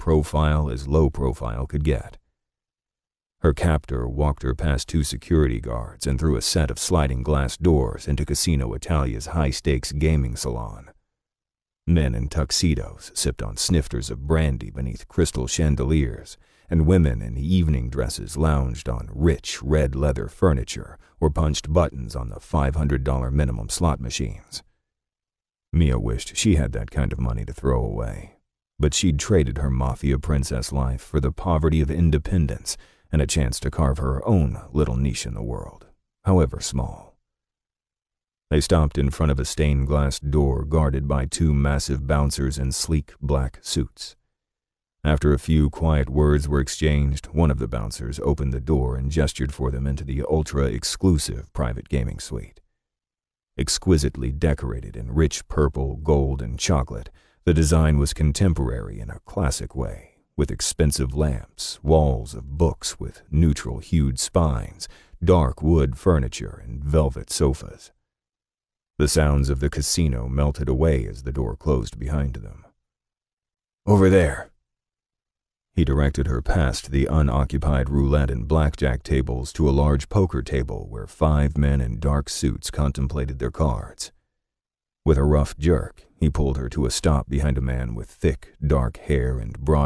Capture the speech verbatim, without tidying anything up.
profile as low profile could get. Her captor walked her past two security guards and through a set of sliding glass doors into Casino Italia's high-stakes gaming salon. Men in tuxedos sipped on snifters of brandy beneath crystal chandeliers, and women in evening dresses lounged on rich red leather furniture or punched buttons on the five hundred dollar minimum slot machines. Mia wished she had that kind of money to throw away, but she'd traded her mafia princess life for the poverty of independence and a chance to carve her own little niche in the world, however small. They stopped in front of a stained glass door guarded by two massive bouncers in sleek black suits. After a few quiet words were exchanged, one of the bouncers opened the door and gestured for them into the ultra-exclusive private gaming suite. Exquisitely decorated in rich purple, gold, and chocolate, the design was contemporary in a classic way, with expensive lamps, walls of books with neutral-hued spines, dark wood furniture, and velvet sofas. The sounds of the casino melted away as the door closed behind them. "Over there." He directed her past the unoccupied roulette and blackjack tables to a large poker table where five men in dark suits contemplated their cards. With a rough jerk, he pulled her to a stop behind a man with thick, dark hair and broad